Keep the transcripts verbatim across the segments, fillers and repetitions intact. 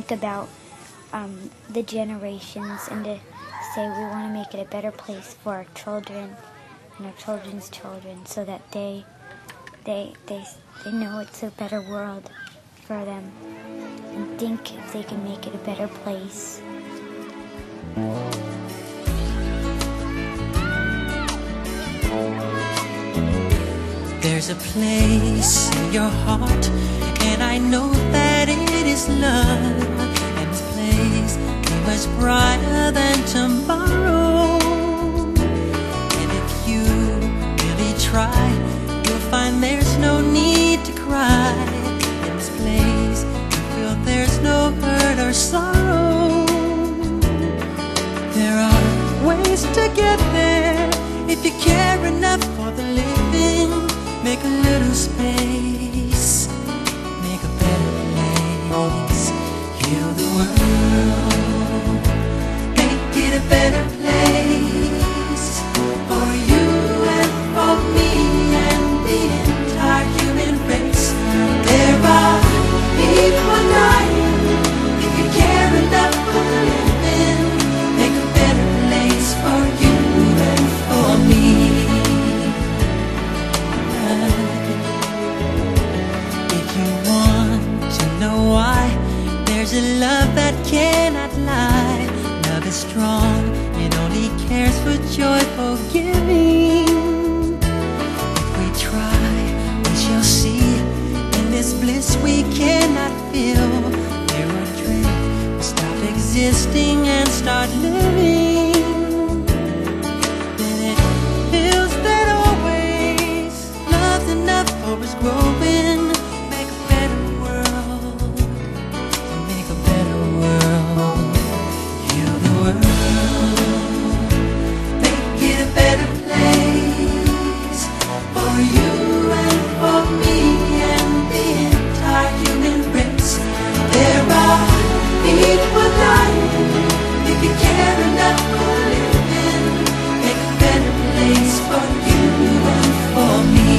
think about um, the generations and to say we want to make it a better place for our children and our children's children, so that they they they they know it's a better world for them, and think if they can make it a better place. There's a place in your heart, and I know that it is love, and this place is much brighter than tomorrow. And if you really try, you'll find there's no need to cry. In this place, you feel there's no hurt or sorrow. There are ways to get there if you care enough for the living. Make a little space, make a better place. Heal the world, make it a better place for you and for me and the entire human race. There are people dying. If you care enough for the living, make a better place for you and for me. There's a love that cannot lie. Love is strong, it only cares for joyful giving. If we try, we shall see. In this bliss we cannot feel. There are dreams, we stop existing and start living. Then it feels that always love's enough for us growing. Make a better world, make a better world. Heal the world, make it a better place for you and for me and the entire human race. There are people dying. If you care enough for living, make a better place for you and for me.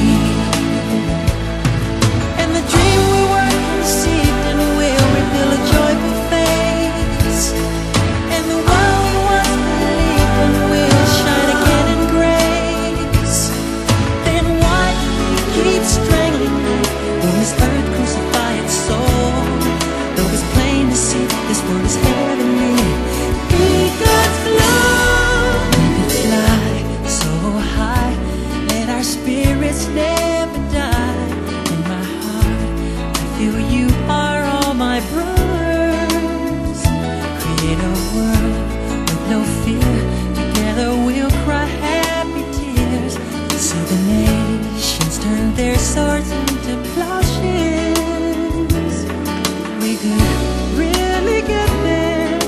And the dream we work conceived and will reveal a joyful face. And the one we once believed in will shine again in grace. Then why do we keep strangling it when this earth crucify its soul? Though it's plain to see this world is heavenly, be God's love. We can fly so high, let our spirits never die. In my heart, I feel you are all my brothers. Create a world with no fear. Together we'll cry happy tears. See the nations turn their swords into plowshares. We could really get there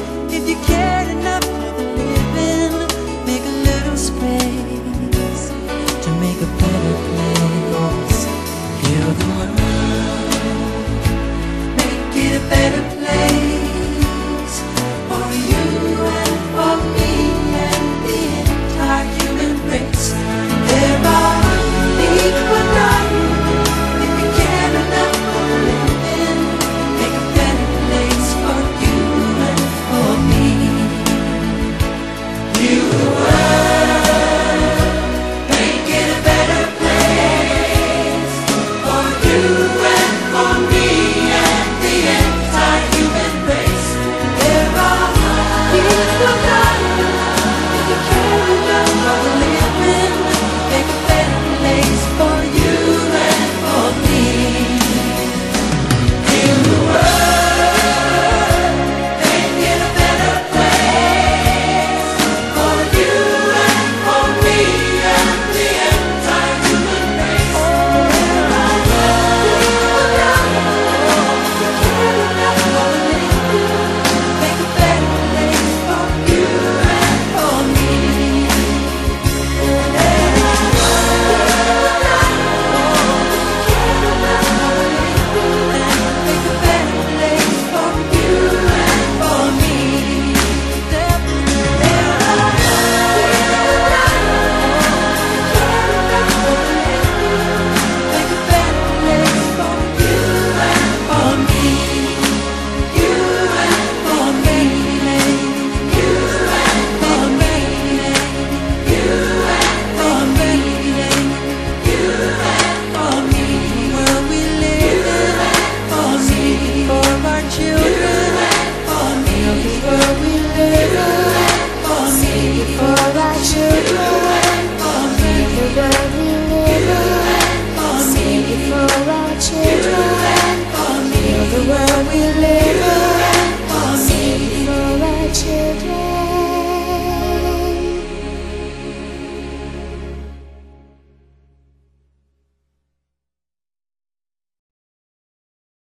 we live.